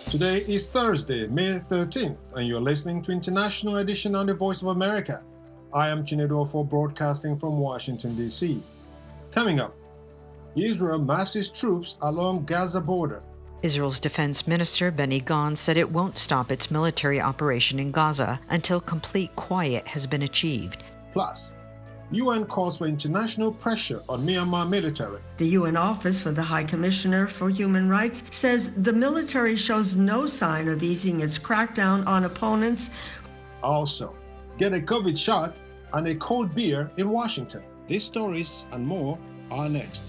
Today is Thursday, May 13th, and you're listening to International Edition on the Voice of America. I am Chinedu Ofo, broadcasting from Washington, D.C. Coming up, Israel masses troops along Gaza border. Israel's defense minister Benny Gantz said it won't stop its military operation in Gaza until complete quiet has been achieved. Plus, UN calls for international pressure on Myanmar military. The UN Office for the High Commissioner for Human Rights says the military shows no sign of easing its crackdown on opponents. Also, get a COVID shot and a cold beer in Washington. These stories and more are next.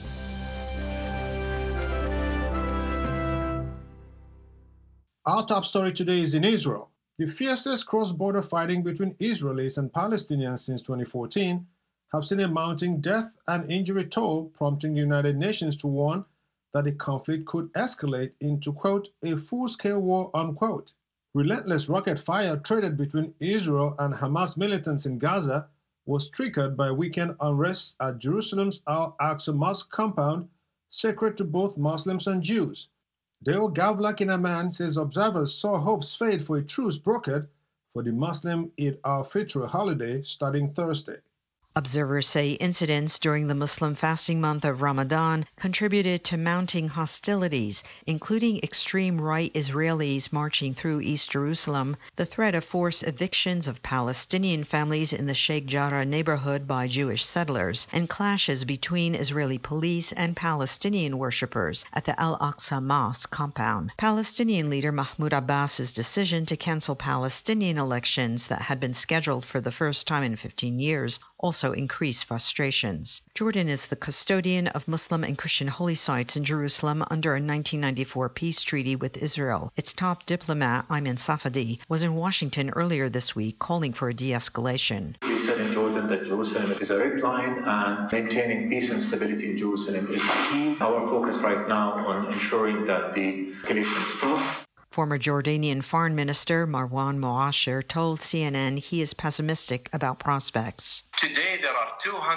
Our top story today is in Israel. The fiercest cross-border fighting between Israelis and Palestinians since 2014 have seen a mounting death and injury toll, prompting the United Nations to warn that the conflict could escalate into, quote, a full-scale war, unquote. Relentless rocket fire traded between Israel and Hamas militants in Gaza was triggered by weekend unrest at Jerusalem's Al-Aqsa Mosque compound, sacred to both Muslims and Jews. Dale Gavlak in Amman says observers saw hopes fade for a truce brokered for the Muslim Eid al-Fitr holiday starting Thursday. Observers say incidents during the Muslim fasting month of Ramadan contributed to mounting hostilities, including extreme right Israelis marching through East Jerusalem, the threat of forced evictions of Palestinian families in the Sheikh Jarrah neighborhood by Jewish settlers, and clashes between Israeli police and Palestinian worshippers at the Al-Aqsa Mosque compound. Palestinian leader Mahmoud Abbas's decision to cancel Palestinian elections that had been scheduled for the first time in 15 years also increased frustrations. Jordan is the custodian of Muslim and Christian holy sites in Jerusalem under a 1994 peace treaty with Israel. Its top diplomat, Ayman Safadi, was in Washington earlier this week calling for a de-escalation. We said in Jordan that Jerusalem is a red line and maintaining peace and stability in Jerusalem is key. Our focus right now on ensuring that the escalation stops. Former Jordanian Foreign Minister Marwan Moasher told CNN he is pessimistic about prospects. Today there are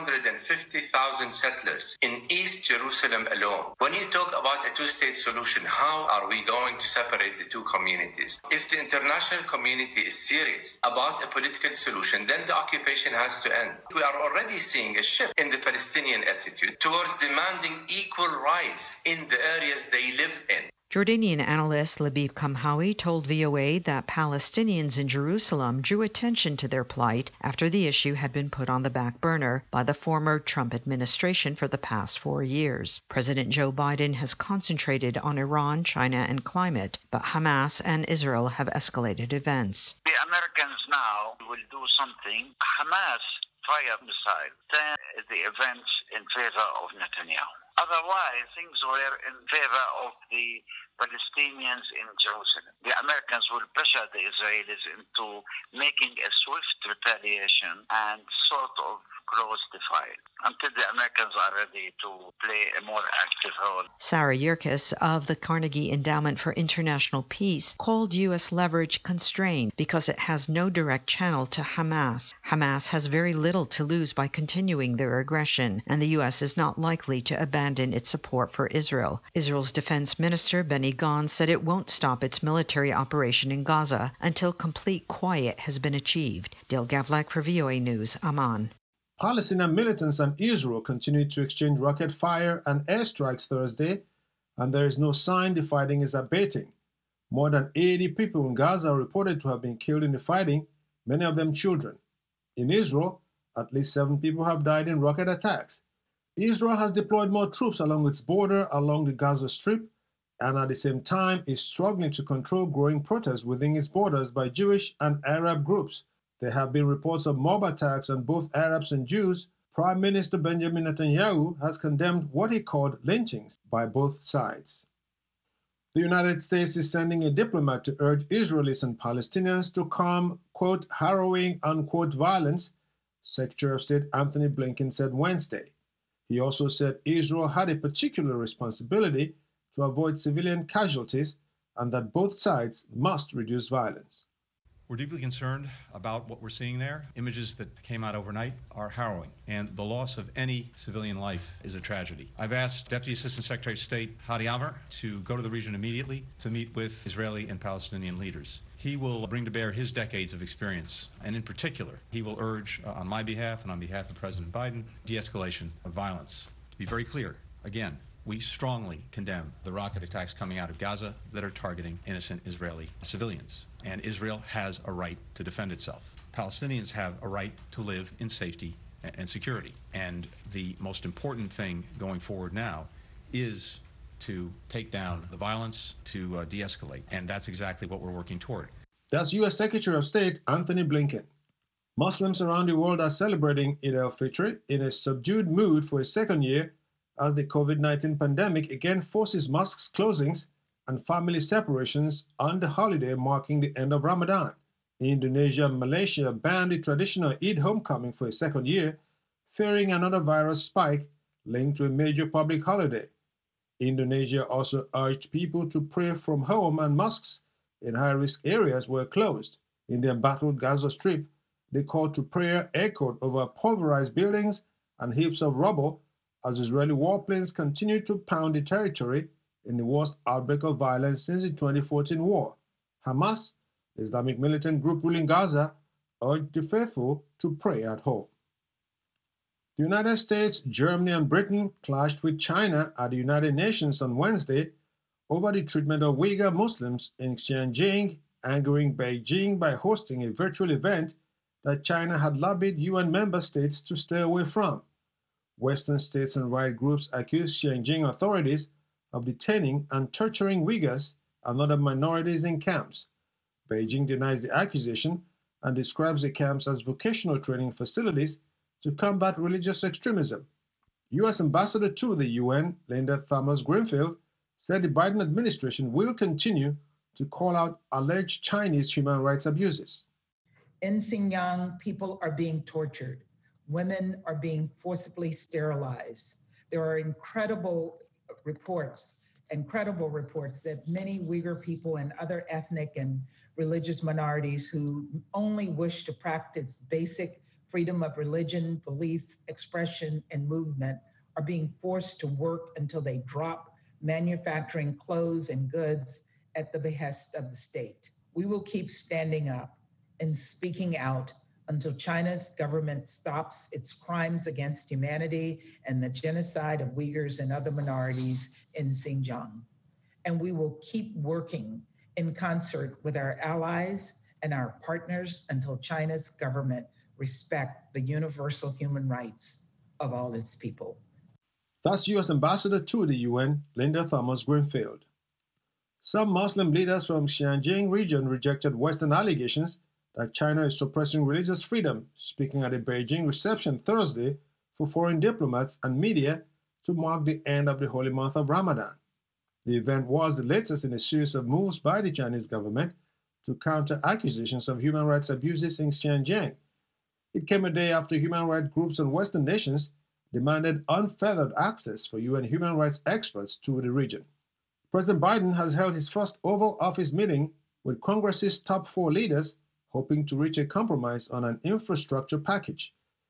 250,000 settlers in East Jerusalem alone. When you talk about a two-state solution, how are we going to separate the two communities? If the international community is serious about a political solution, then the occupation has to end. We are already seeing a shift in the Palestinian attitude towards demanding equal rights in the areas they live in. Jordanian analyst Labib Kamhawi told VOA that Palestinians in Jerusalem drew attention to their plight after the issue had been put on the back burner by the former Trump administration for the past 4 years. President Joe Biden has concentrated on Iran, China, and climate, but Hamas and Israel have escalated events. The Americans now will do something. Hamas fire missile. Then the events in favor of Netanyahu. Otherwise, things were in favor of the Palestinians in Jerusalem. The Americans will pressure the Israelis into making a swift retaliation and sort of close the file until the Americans are ready to play a more active role. Sarah Yerkes of the Carnegie Endowment for International Peace called U.S. leverage constrained because it has no direct channel to Hamas. Hamas has very little to lose by continuing their aggression, and the U.S. is not likely to abandon its support for Israel. Israel's defense minister Benny Gantz said it won't stop its military operation in Gaza until complete quiet has been achieved. Dale Gavlak for VOA News, Amman. Palestinian militants and Israel continued to exchange rocket fire and airstrikes Thursday, and there is no sign the fighting is abating. More than 80 people in Gaza are reported to have been killed in the fighting, many of them children. In Israel, at least 7 people have died in rocket attacks. Israel has deployed more troops along its border along the Gaza Strip, and at the same time is struggling to control growing protests within its borders by Jewish and Arab groups. There have been reports of mob attacks on both Arabs and Jews. Prime Minister Benjamin Netanyahu has condemned what he called lynchings by both sides. The United States is sending a diplomat to urge Israelis and Palestinians to calm, quote, harrowing, unquote, violence, Secretary of State Anthony Blinken said Wednesday. He also said Israel had a particular responsibility to avoid civilian casualties and that both sides must reduce violence. We're deeply concerned about what we're seeing there. Images that came out overnight are harrowing, and the loss of any civilian life is a tragedy. I've asked Deputy Assistant Secretary of State Hadi Amr to go to the region immediately to meet with Israeli and Palestinian leaders. He will bring to bear his decades of experience, and in particular, he will urge on my behalf and on behalf of President Biden, de-escalation of violence. To be very clear, again, we strongly condemn the rocket attacks coming out of Gaza that are targeting innocent Israeli civilians. And Israel has a right to defend itself. Palestinians have a right to live in safety and security. And the most important thing going forward now is to take down the violence, to de-escalate. And that's exactly what we're working toward. That's U.S. Secretary of State Anthony Blinken. Muslims around the world are celebrating Eid al-Fitr in a subdued mood for a second year as the COVID-19 pandemic again forces mosques closings and family separations on the holiday marking the end of Ramadan. Indonesia and Malaysia banned the traditional Eid homecoming for a second year, fearing another virus spike linked to a major public holiday. Indonesia also urged people to pray from home, and mosques in high-risk areas were closed. In the embattled Gaza Strip, the call to prayer echoed over pulverized buildings and heaps of rubble as Israeli warplanes continue to pound the territory in the worst outbreak of violence since the 2014 war. Hamas, the Islamic militant group ruling Gaza, urged the faithful to pray at home. The United States, Germany, and Britain clashed with China at the United Nations on Wednesday over the treatment of Uyghur Muslims in Xinjiang, angering Beijing by hosting a virtual event that China had lobbied UN member states to stay away from. Western states and right groups accused Xinjiang authorities of detaining and torturing Uyghurs and other minorities in camps. Beijing denies the accusation and describes the camps as vocational training facilities to combat religious extremism. U.S. Ambassador to the UN, Linda Thomas-Greenfield, said the Biden administration will continue to call out alleged Chinese human rights abuses. In Xinjiang, people are being tortured. Women are being forcibly sterilized. There are incredible reports that many Uyghur people and other ethnic and religious minorities who only wish to practice basic freedom of religion, belief, expression, and movement are being forced to work until they drop manufacturing clothes and goods at the behest of the state. We will keep standing up and speaking out until China's government stops its crimes against humanity and the genocide of Uyghurs and other minorities in Xinjiang. And we will keep working in concert with our allies and our partners until China's government respect the universal human rights of all its people. That's U.S. Ambassador to the UN, Linda Thomas-Greenfield. Some Muslim leaders from Xinjiang region rejected Western allegations that China is suppressing religious freedom, speaking at a Beijing reception Thursday for foreign diplomats and media to mark the end of the holy month of Ramadan. The event was the latest in a series of moves by the Chinese government to counter accusations of human rights abuses in Xinjiang. It came a day after human rights groups and Western nations demanded unfettered access for UN human rights experts to the region. President Biden has held his first Oval Office meeting with Congress's top 4 leaders, hoping to reach a compromise on an infrastructure package.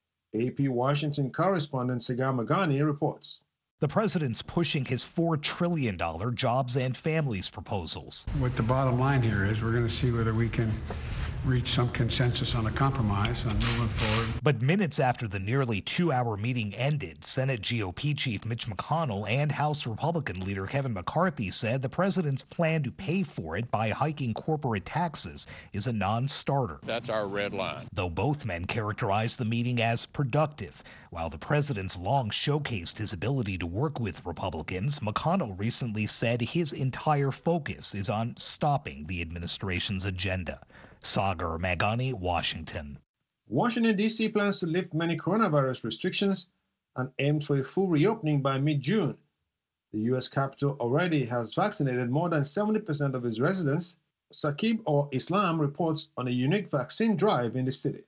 AP Washington correspondent Sagar Magani reports. The president's pushing his $4 trillion jobs and families proposals. What the bottom line here is, we're going to see whether we can reach some consensus on a compromise on moving forward. But minutes after the nearly 2-hour meeting ended, Senate GOP Chief Mitch McConnell and House Republican leader Kevin McCarthy said the president's plan to pay for it by hiking corporate taxes is a non-starter. That's our red line. Though both men characterized the meeting as productive. While the president's long showcased his ability to work with Republicans, McConnell recently said his entire focus is on stopping the administration's agenda. Sagar Magani, Washington. Washington, D.C. plans to lift many coronavirus restrictions and aims for a full reopening by mid-June. The U.S. Capitol already has vaccinated more than 70% of its residents. Saqib or Islam reports on a unique vaccine drive in the city.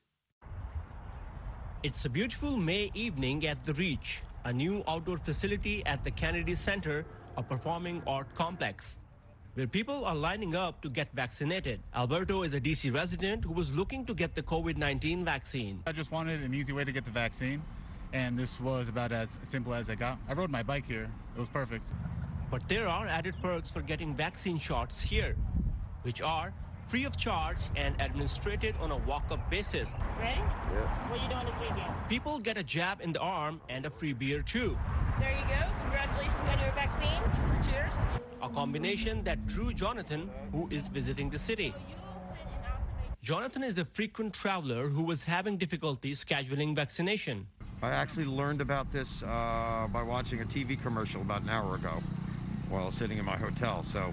It's a beautiful May evening at The Reach, a new outdoor facility at the Kennedy Center, a performing art complex. where people are lining up to get vaccinated. Alberto is a DC resident who was looking to get the COVID-19 vaccine. I just wanted an easy way to get the vaccine, and this was about as simple as it got. I rode my bike here. It was perfect. But there are added perks for getting vaccine shots here, which are free of charge and administered on a walk-up basis. Ready? Yeah. What are you doing this weekend? People get a jab in the arm and a free beer too. There you go. Congratulations on your vaccine. Cheers. A combination that drew Jonathan, who is visiting the city. Jonathan is a frequent traveler who was having difficulty scheduling vaccination. I actually learned about this by watching a TV commercial about an hour ago while sitting in my hotel. So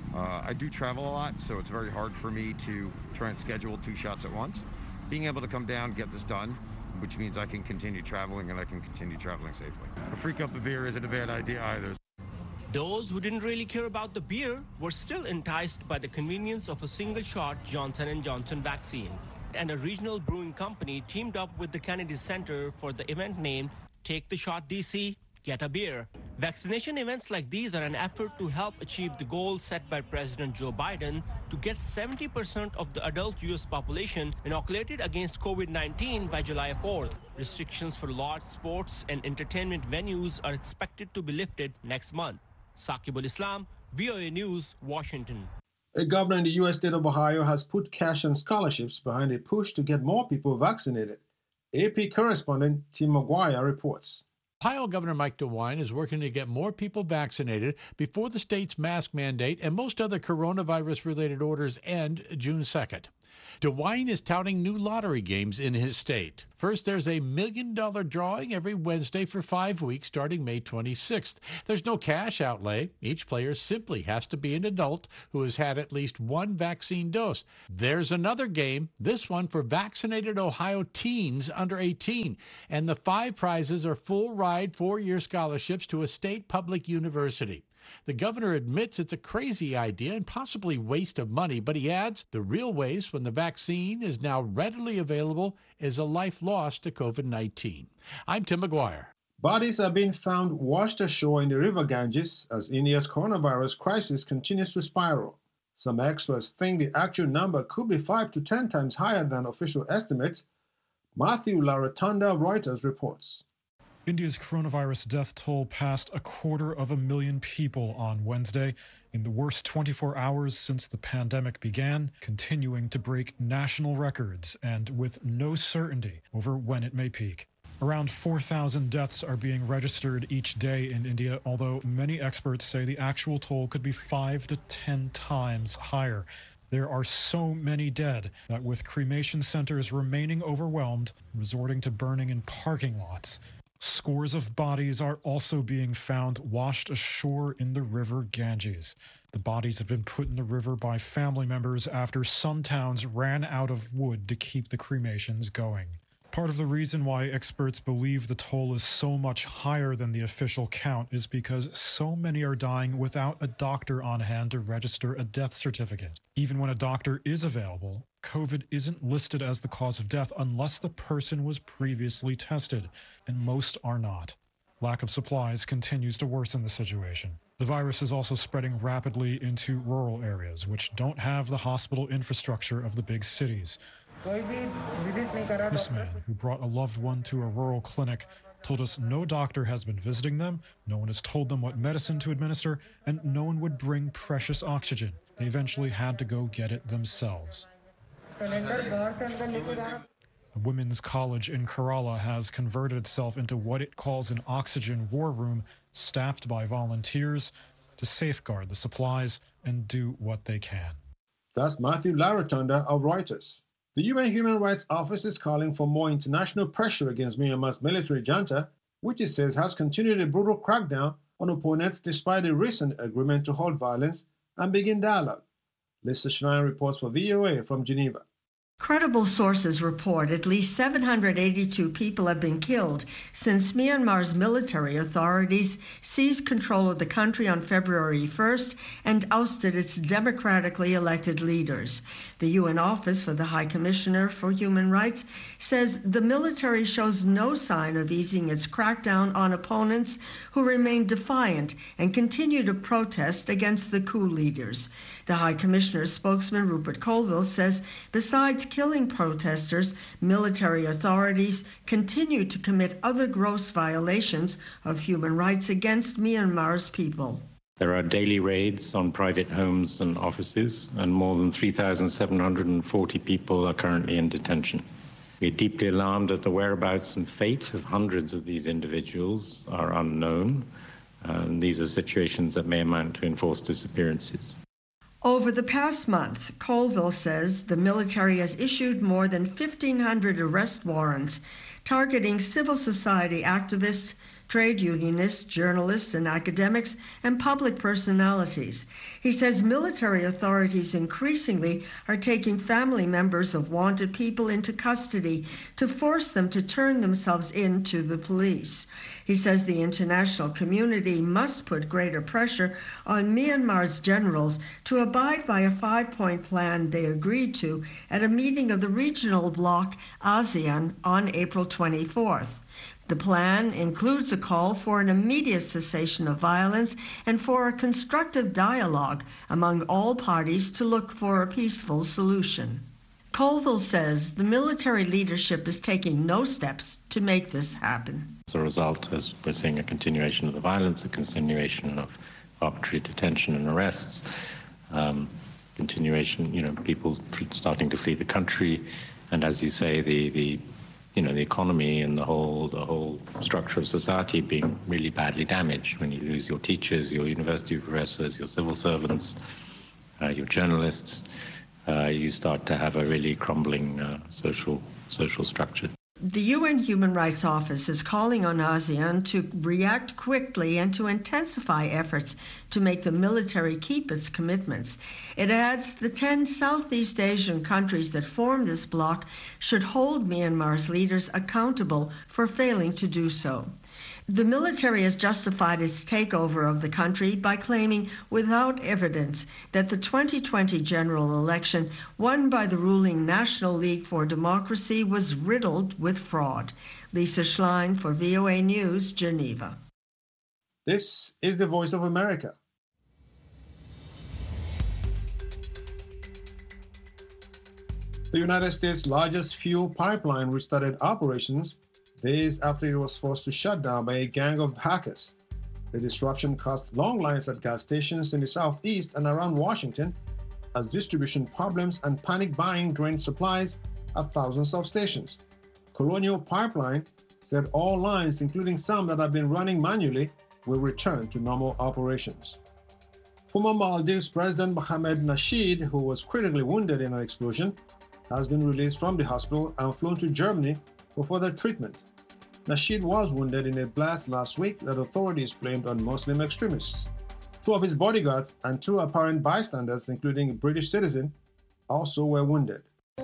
I do travel a lot, so it's very hard for me to try and schedule 2 shots at once. Being able to come down and get this done, which means I can continue traveling and I can continue traveling safely. A free cup of beer isn't a bad idea either. Those who didn't really care about the beer were still enticed by the convenience of a single-shot Johnson & Johnson vaccine. And a regional brewing company teamed up with the Kennedy Center for the event named Take the Shot DC, Get a Beer. Vaccination events like these are an effort to help achieve the goal set by President Joe Biden to get 70% of the adult U.S. population inoculated against COVID-19 by July 4th. Restrictions for large sports and entertainment venues are expected to be lifted next month. Saqib al-Islam, VOA News, Washington. A governor in the U.S. state of Ohio has put cash and scholarships behind a push to get more people vaccinated. AP correspondent Tim McGuire reports. Ohio Governor Mike DeWine is working to get more people vaccinated before the state's mask mandate and most other coronavirus-related orders end June 2nd. DeWine is touting new lottery games in his state. First, there's a $1 million drawing every Wednesday for 5 weeks starting May 26th. There's no cash outlay. Each player simply has to be an adult who has had at least 1 vaccine dose. There's another game, this one for vaccinated Ohio teens under 18. And the 5 prizes are full-ride 4-year scholarships to a state public university. The governor admits it's a crazy idea and possibly waste of money, but he adds the real waste when the vaccine is now readily available is a life lost to COVID-19. I'm Tim McGuire. Bodies are being found washed ashore in the river Ganges as India's coronavirus crisis continues to spiral. Some experts think the actual number could be 5 to 10 times higher than official estimates. Matthew Laratanda of Reuters reports. India's coronavirus death toll passed 250,000 people on Wednesday, in the worst 24 hours since the pandemic began, continuing to break national records and with no certainty over when it may peak. Around 4,000 deaths are being registered each day in India, although many experts say the actual toll could be 5 to 10 times higher. There are so many dead that with cremation centers remaining overwhelmed, resorting to burning in parking lots. Scores of bodies are also being found washed ashore in the river Ganges. The bodies have been put in the river by family members after some towns ran out of wood to keep the cremations going. Part of the reason why experts believe the toll is so much higher than the official count is because so many are dying without a doctor on hand to register a death certificate. Even when a doctor is available, COVID isn't listed as the cause of death unless the person was previously tested, and most are not. Lack of supplies continues to worsen the situation. The virus is also spreading rapidly into rural areas, which don't have the hospital infrastructure of the big cities. This man, who brought a loved one to a rural clinic, told us no doctor has been visiting them, no one has told them what medicine to administer, and no one would bring precious oxygen. They eventually had to go get it themselves. A women's college in Kerala has converted itself into what it calls an oxygen war room, staffed by volunteers to safeguard the supplies and do what they can. That's Matthew Laratanda of Reuters. The UN Human Rights Office is calling for more international pressure against Myanmar's military junta, which it says has continued a brutal crackdown on opponents despite a recent agreement to halt violence and begin dialogue. Lisa Schneider reports for VOA from Geneva. Credible sources report at least 782 people have been killed since Myanmar's military authorities seized control of the country on February 1st and ousted its democratically elected leaders. The UN Office for the High Commissioner for Human Rights says the military shows no sign of easing its crackdown on opponents who remain defiant and continue to protest against the coup leaders. The High Commissioner's spokesman, Rupert Colville, says besides killing protesters, military authorities continue to commit other gross violations of human rights against Myanmar's people. There are daily raids on private homes and offices, and more than 3,740 people are currently in detention. We are deeply alarmed that the whereabouts and fate of hundreds of these individuals are unknown, and these are situations that may amount to enforced disappearances. Over the past month, Colville says the military has issued more than 1,500 arrest warrants targeting civil society activists, trade unionists, journalists and academics, and public personalities. He says military authorities increasingly are taking family members of wanted people into custody to force them to turn themselves in to the police. He says the international community must put greater pressure on Myanmar's generals to abide by a 5-point plan they agreed to at a meeting of the regional bloc ASEAN on April 24th. The plan includes a call for an immediate cessation of violence and for a constructive dialogue among all parties to look for a peaceful solution. Colville says the military leadership is taking no steps to make this happen. As a result, as we're seeing a continuation of the violence, a continuation of arbitrary detention and arrests, continuation, people starting to flee the country, and as you say, the economy and the whole structure of society being really badly damaged when you lose your teachers, your university professors, your civil servants, your journalists. You start to have a really crumbling social structure. The UN Human Rights Office is calling on ASEAN to react quickly and to intensify efforts to make the military keep its commitments. It adds the 10 Southeast Asian countries that form this bloc should hold Myanmar's leaders accountable for failing to do so. The military has justified its takeover of the country by claiming without evidence that the 2020 general election won by the ruling National League for Democracy was riddled with fraud. Lisa Schlein for VOA News, Geneva. This is the Voice of America. The United States' largest fuel pipeline restarted operations days after it was forced to shut down by a gang of hackers. The disruption caused long lines at gas stations in the southeast and around Washington as distribution problems and panic buying drained supplies at thousands of stations. Colonial Pipeline said all lines, including some that have been running manually, will return to normal operations. Former Maldives President Mohamed Nasheed, who was critically wounded in an explosion, has been released from the hospital and flown to Germany for further treatment. Nasheed was wounded in a blast last week that authorities blamed on Muslim extremists. 2 of his bodyguards and 2 apparent bystanders, including a British citizen, also were wounded.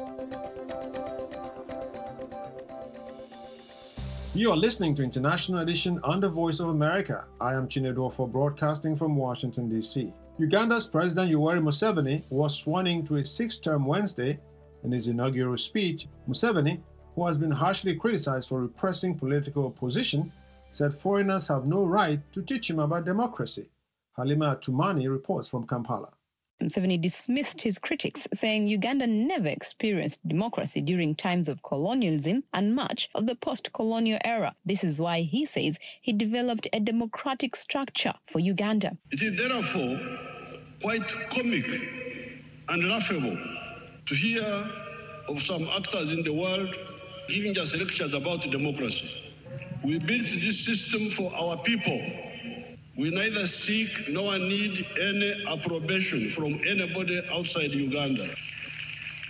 You are listening to International Edition on the Voice of America. I am Chinedu Ofo, broadcasting from Washington, D.C. Uganda's President Yoweri Museveni was sworn in to his 6th term Wednesday. In his inaugural speech, Museveni, who has been harshly criticized for repressing political opposition, said foreigners have no right to teach him about democracy. Halima Atumani reports from Kampala. Museveni dismissed his critics, saying Uganda never experienced democracy during times of colonialism and much of the post-colonial era. This is why he says he developed a democratic structure for Uganda. It is therefore quite comic and laughable to hear of some actors in the world giving us lectures about democracy. We built this system for our people. We neither seek nor need any approbation from anybody outside Uganda.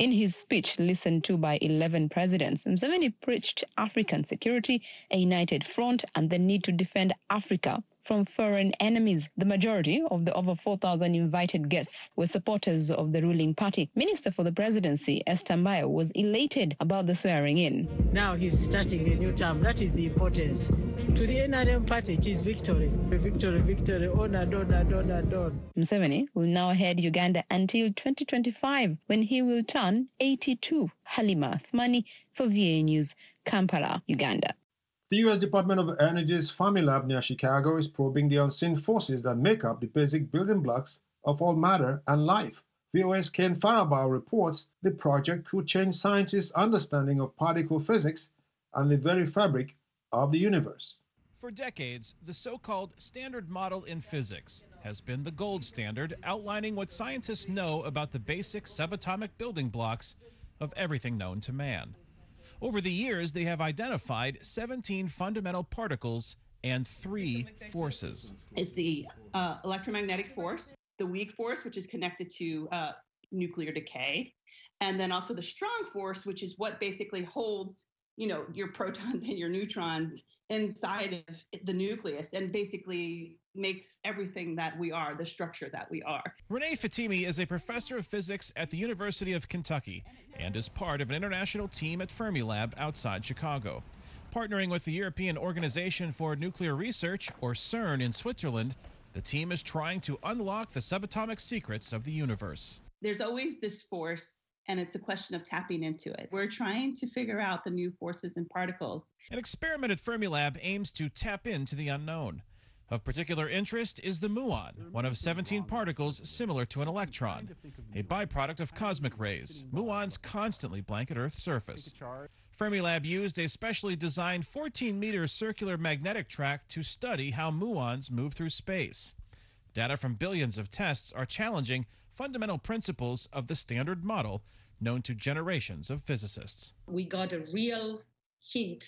In his speech, listened to by 11 presidents, Museveni preached African security, a united front, and the need to defend Africa from foreign enemies. The majority of the over 4,000 invited guests were supporters of the ruling party. Minister for the Presidency, Esther Mbayo, was elated about the swearing in. Now he's starting a new term. That is the importance. To the NRM party, it is victory. Victory, victory, honored, honored, honored, honored. Museveni will now head Uganda until 2025, when he will turn 82. Halima Athmani for VA News, Kampala, Uganda. The U.S. Department of Energy's Fermilab near Chicago is probing the unseen forces that make up the basic building blocks of all matter and life. VOA's Ken Farabaugh reports the project could change scientists' understanding of particle physics and the very fabric of the universe. For decades, the so-called Standard Model in physics has been the gold standard outlining what scientists know about the basic subatomic building blocks of everything known to man. Over the years, they have identified 17 fundamental particles and 3 forces. It's the electromagnetic force, the weak force, which is connected to nuclear decay, and then also the strong force, which is what basically holds, your protons and your neutrons inside of the nucleus and basically makes everything that we are, the structure that we are. Renee Fatimi is a professor of physics at the University of Kentucky and is part of an international team at Fermilab outside Chicago. Partnering with the European Organization for Nuclear Research, or CERN, in Switzerland, the team is trying to unlock the subatomic secrets of the universe. There's always this force, and it's a question of tapping into it. We're trying to figure out the new forces and particles. An experiment at Fermilab aims to tap into the unknown. Of particular interest is the muon, one of 17 particles similar to an electron, a byproduct of cosmic rays. Muons constantly blanket Earth's surface. Fermilab used a specially designed 14-meter circular magnetic track to study how muons move through space. Data from billions of tests are challenging fundamental principles of the Standard Model, known to generations of physicists. We got a real hint,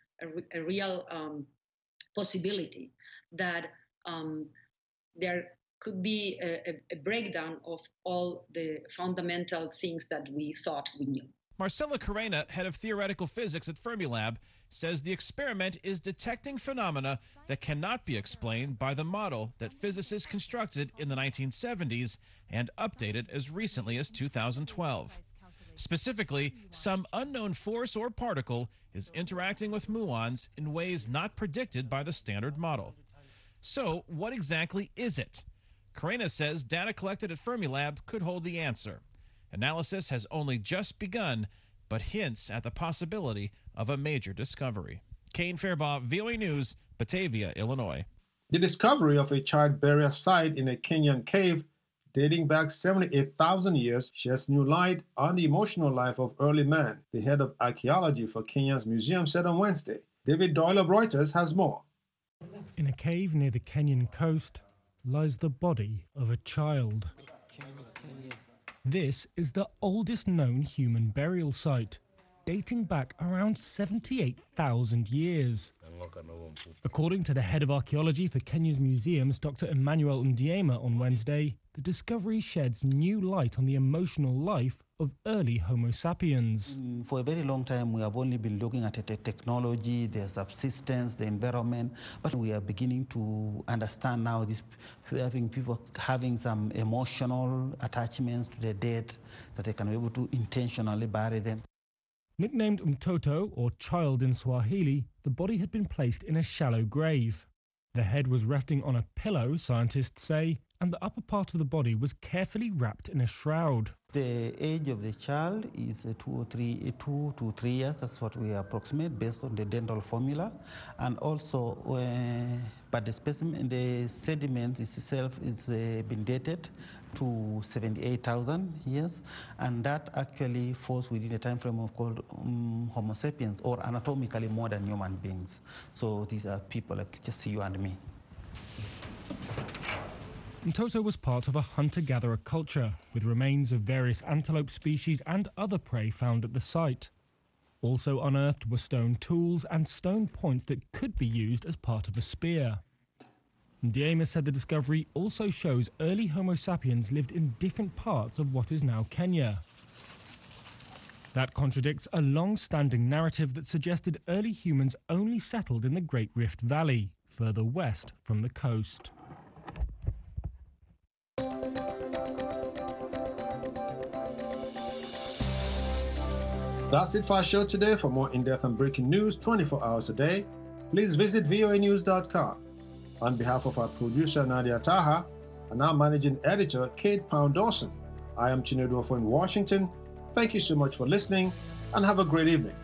a real possibility that there could be a breakdown of all the fundamental things that we thought we knew. Marcela Carrena, head of theoretical physics at Fermilab, says the experiment is detecting phenomena that cannot be explained by the model that physicists constructed in the 1970s and updated as recently as 2012. Specifically, some unknown force or particle is interacting with muons in ways not predicted by the Standard Model. So, what exactly is it? Carrena says data collected at Fermilab could hold the answer. Analysis has only just begun, but hints at the possibility of a major discovery. Kane Fairbaugh, VOA News, Batavia, Illinois. The discovery of a child burial site in a Kenyan cave dating back 78,000 years sheds new light on the emotional life of early man, the head of archaeology for Kenya's museum said on Wednesday. David Doyle of Reuters has more. In a cave near the Kenyan coast lies the body of a child. This is the oldest known human burial site, dating back around 78,000 years. According to the head of archaeology for Kenya's museums, Dr. Emmanuel Ndiema, on Wednesday, the discovery sheds new light on the emotional life of early Homo sapiens. For a very long time, we have only been looking at the technology, the subsistence, the environment, but we are beginning to understand now this, having people having some emotional attachments to the dead, that they can be able to intentionally bury them. Nicknamed Mtoto, or child in Swahili, the body had been placed in a shallow grave. The head was resting on a pillow, scientists say, and the upper part of the body was carefully wrapped in a shroud. The age of the child is 2 to 3 years. That's what we approximate based on the dental formula. And also, but the specimen, the sediment itself is been dated to 78,000 years, and that actually falls within the time frame of called Homo sapiens, or anatomically modern human beings. So these are people like just you and me. Mtoto was part of a hunter-gatherer culture, with remains of various antelope species and other prey found at the site. Also unearthed were stone tools and stone points that could be used as part of a spear. Ndiema said the discovery also shows early Homo sapiens lived in different parts of what is now Kenya. That contradicts a long-standing narrative that suggested early humans only settled in the Great Rift Valley, further west from the coast. That's it for our show today. For more in-depth and breaking news 24 hours a day, please visit voanews.com. On behalf of our producer Nadia Taha and our managing editor Kate Pound-Dawson, I am Chinedu Ofo in Washington. Thank you so much for listening and have a great evening.